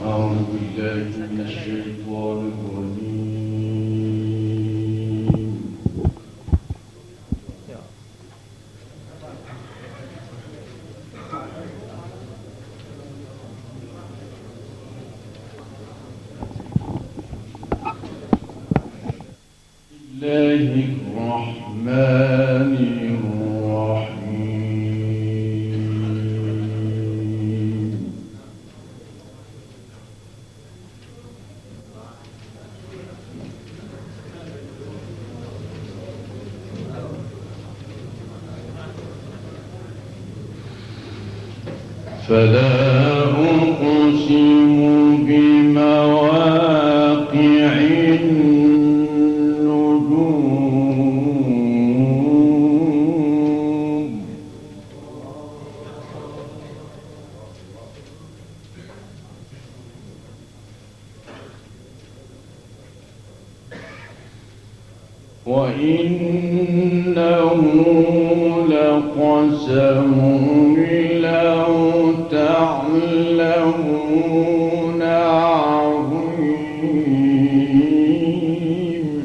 أعوذ بالله من الشيطان الرجيم. الله الرحمن الرحيم. فلا أقسم بمواقع النجوم وإنه لقسم لو تعلمون عظيم.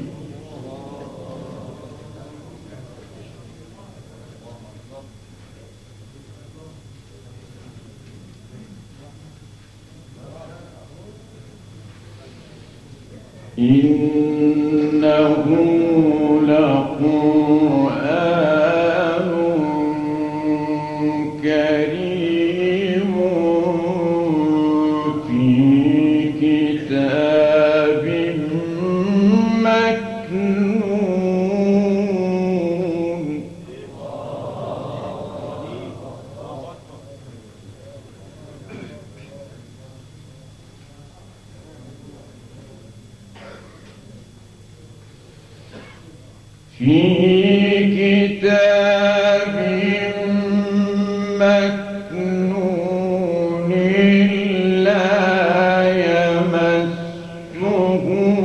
إنه لقرآن كريم في كتاب مكنون. في كتاب مكنون لا يمسه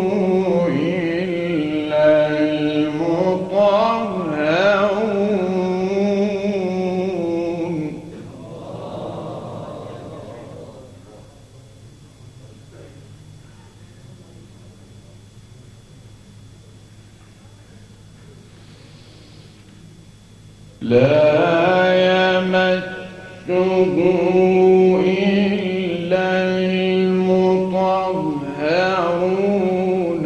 إلا المطهرون. لا يمسه إلا المطهرون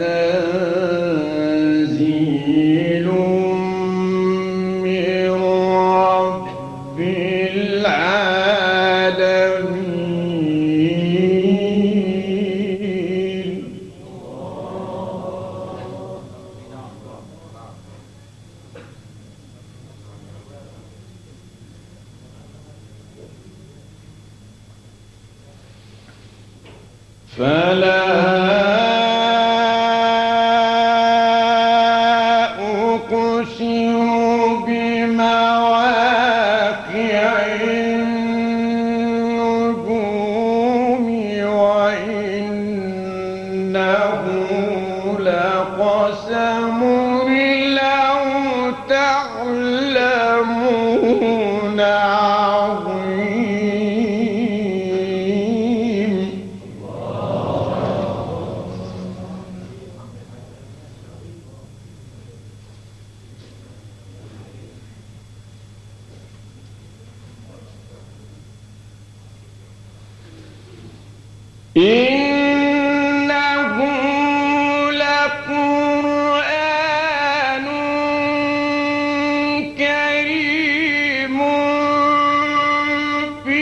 تنزيل من رب العالمين. فلا أقسم بمواقع النجوم وإنه لقسم لو تعلمون عظيم. إنه لقرآن كريم في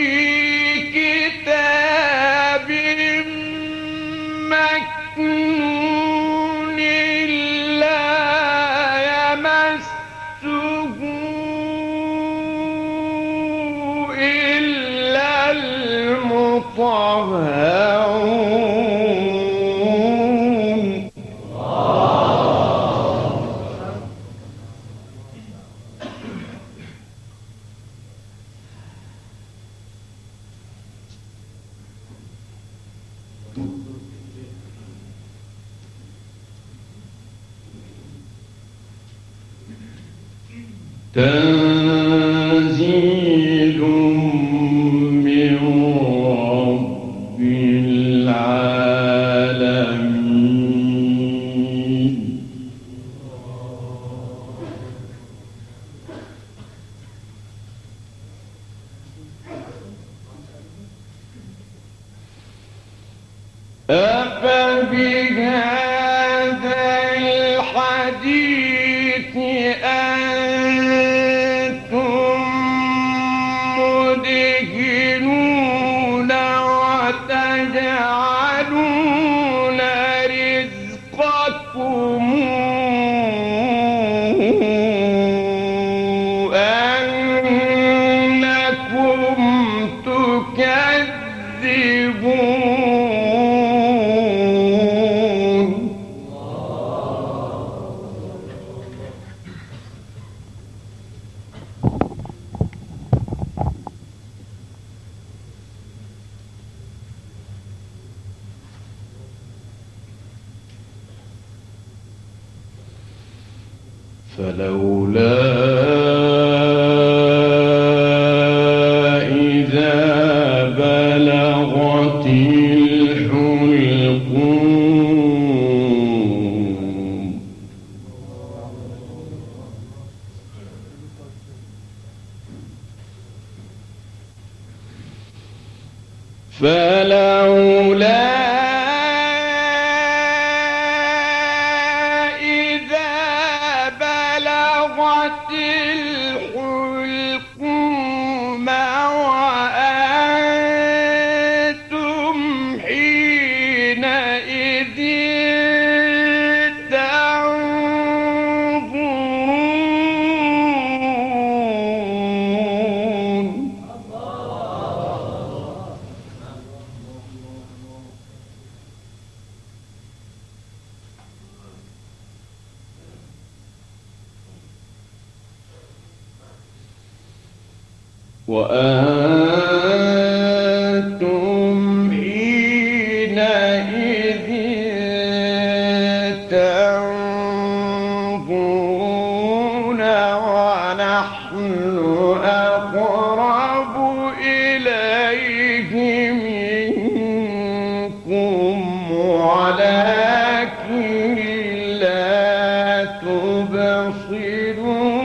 كتاب مكنون لا يمسه إلا المطهرون. تنزيل من رب العالمين. أفبهذا الحديث أنتم مدهنون وتجعلون رزقكم أنكم تكذبون. فلولا إذا بلغت الحلقوم فلولا الحلقوم وأنتم حينئذ تنظرون. وأنتم حينئذ تنظرون ونحن أقرب إليه منكم ولكن لا تبصرون.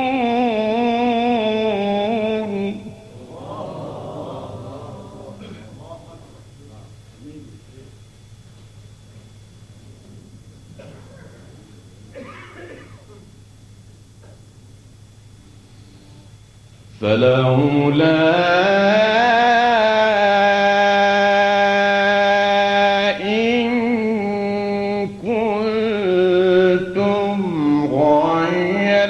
فلولا إن كنتم غير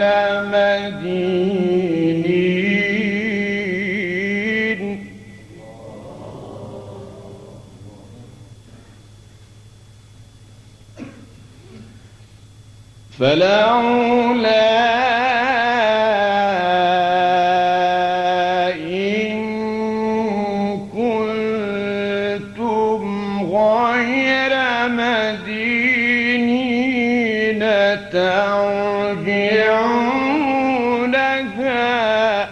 مدينين فلولا مدينين ترجعونها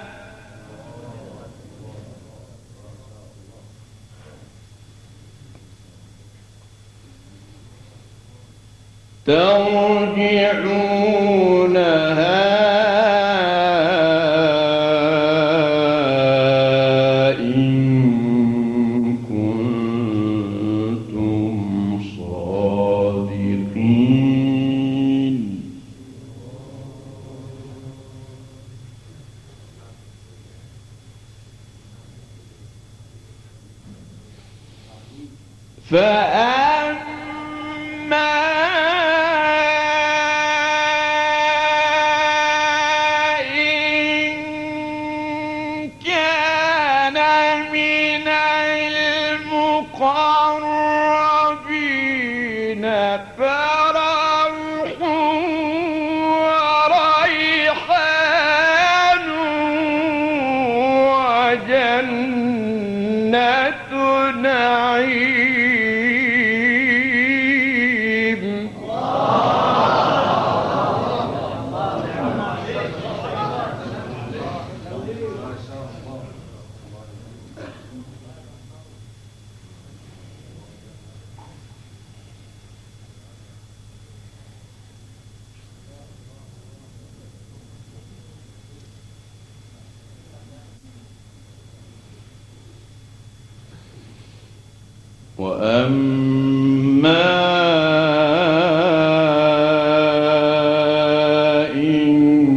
إن كنتم صادقين. فأما إن كان من المقربين فروح وريحان وجنة نعيم. وأما إن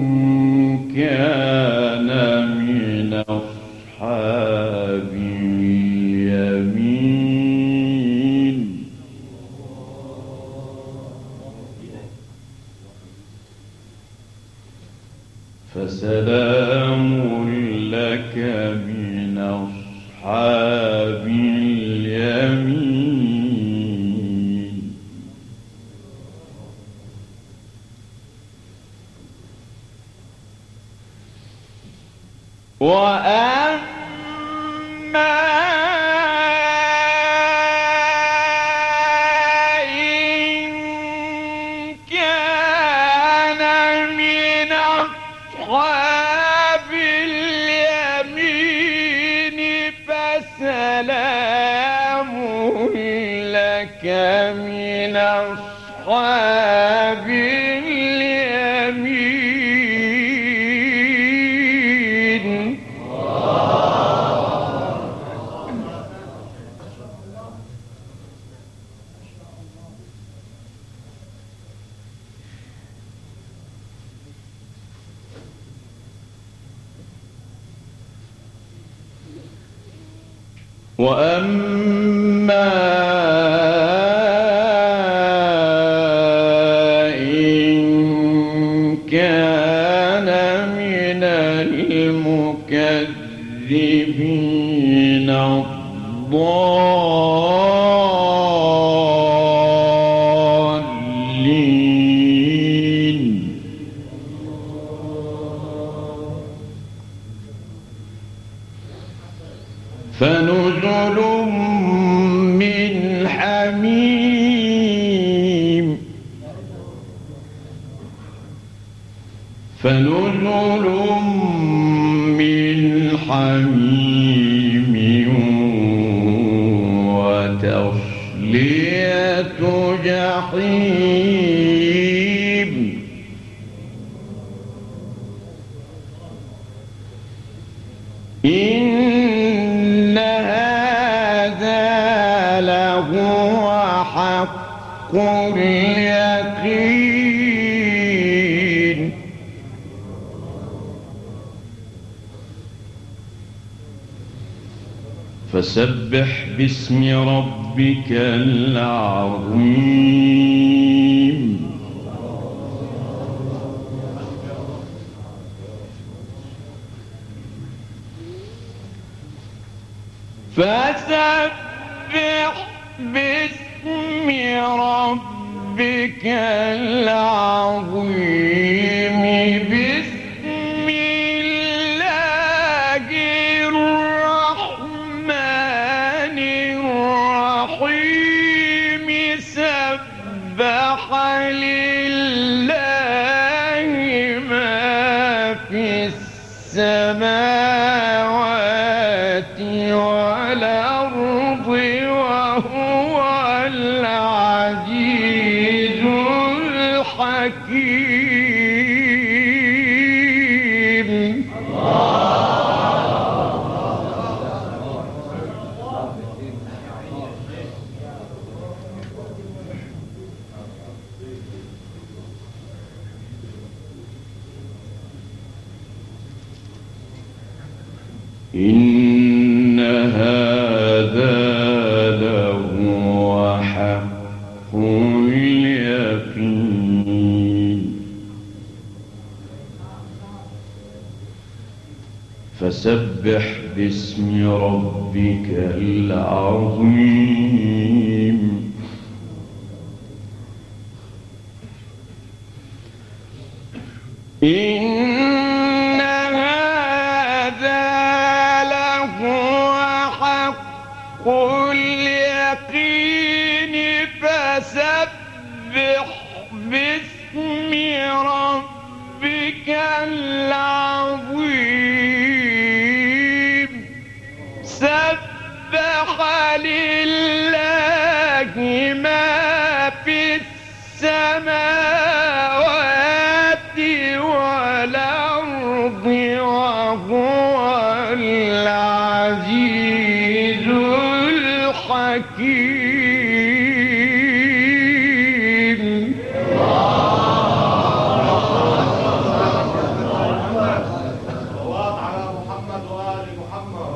كان من أصحاب اليمين فسلام لك من أصحاب اليمين. وأما إن كان من أصحاب اليمين فسلام لك من أصحاب اليمين. وأما إن كان من المكذبين الضالين فنزل من حميم فنزل من حميم وتصلية جحيم. إن هذا لهو حق اليقين. فسبح باسم ربك العظيم. فسبح باسم ربك العظيم. بسم الله الرحمن الرحيم. سبح لله ما في السماوات والأرض وهو العزيز الحكيم. إن هذا لهو حق اليقين. فسبح باسم ربك العظيم. إن هذا لهو حق اليقين. فسبح باسم ربك العظيم. سبح لله ما في السماوات والأرض وهو العزيز الحكيم. الحكيم. صلوات على محمد وآل محمد.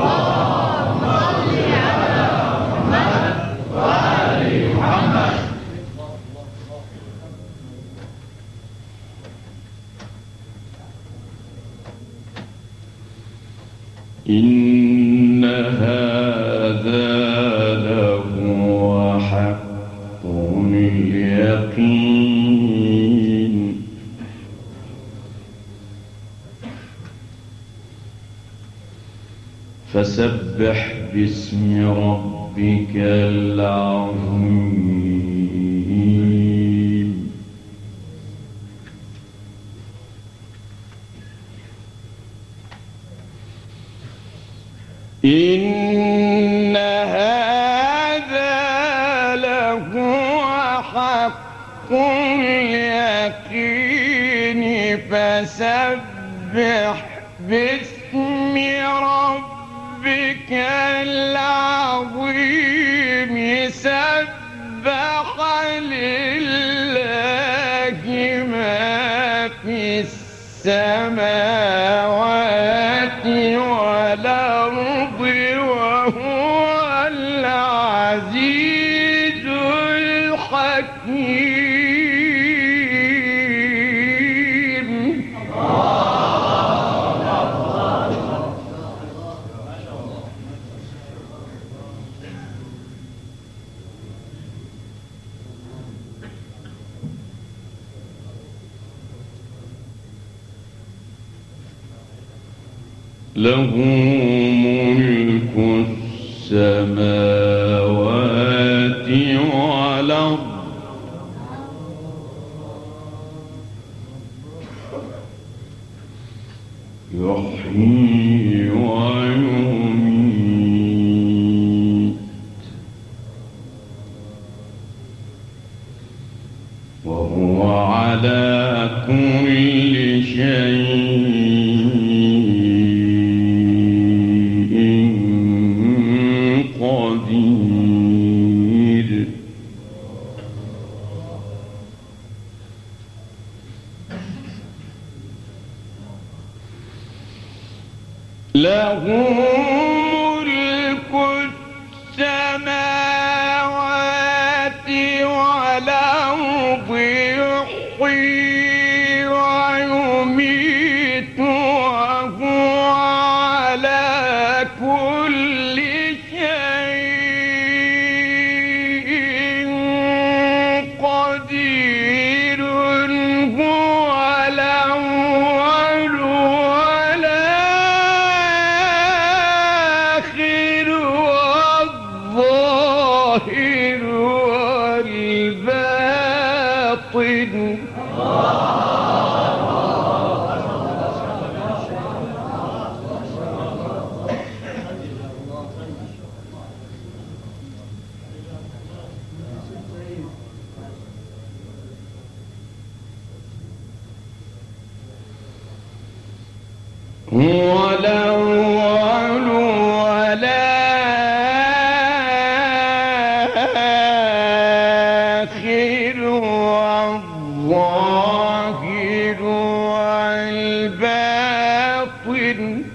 إن هذا لهو حق اليقين. فسبح باسم ربك العظيم. إن هذا لهو حق اليقين. فسبح باسم ربك العظيم. سبح لله ما في السماوات والأرض وهو العزيز الحكيم. له ملك السماوات والأرض. يحيي ويميت وهو على كل شيء قدير. له ملك السماوات والأرض. يحيي ويميت وهو على كل شيء قدير. هو الأول والآخر والظاهر والباطن. هو الأول والآخر والظاهر والباطن.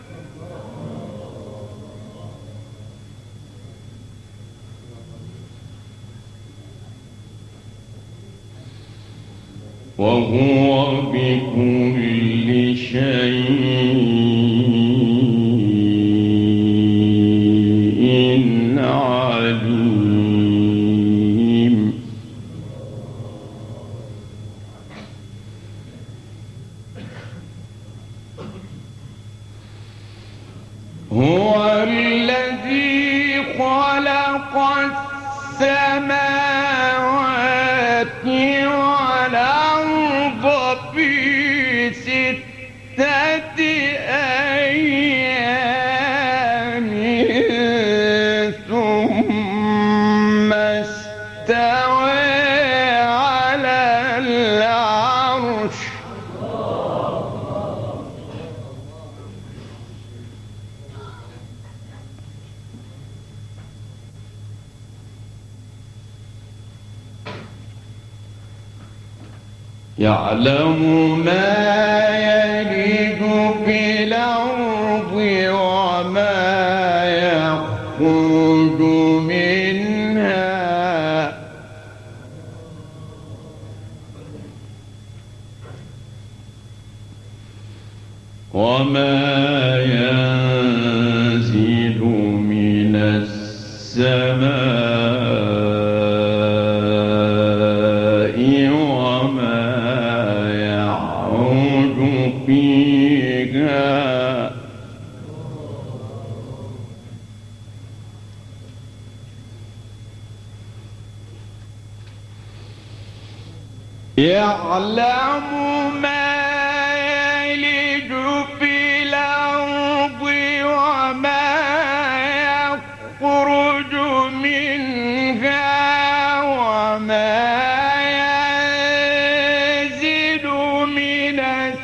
وهو بكل شيء عليم. هو الذي خلق السماوات والأرض في 6 أيام ثم استوى على العرش. يعلم ما يلج في الأرض وما يخرج منها وما ينزل من السماء وما يعرج فيها يعلم ما يلج في الأرض وما يخرج منها وما ينزل من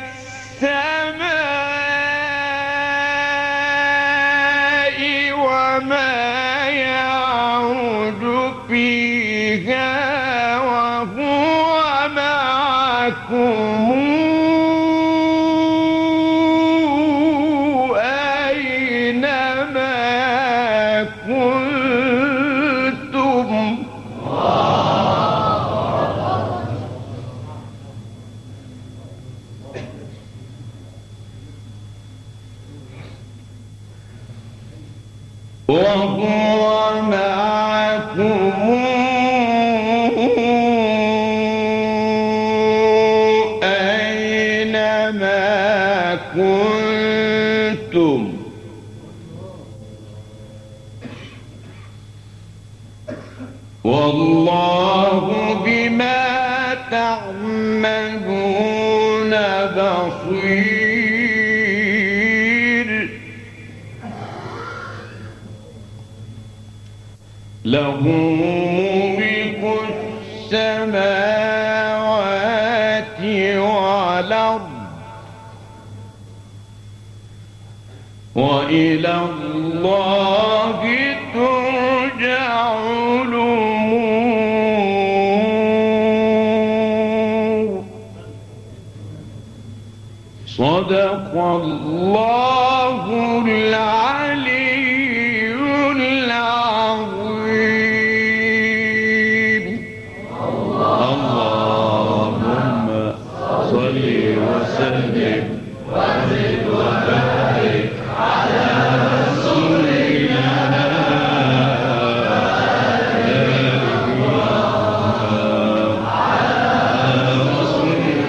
السماء وما يعرج فيها وهو معكم أينما كنتم وهو معكم أينما كنتم والله بما تعملون بصير له ملك السماوات والأرض وإلى الله ترجع الأمور صدق الله العلي العظيم اللهم صل وسلم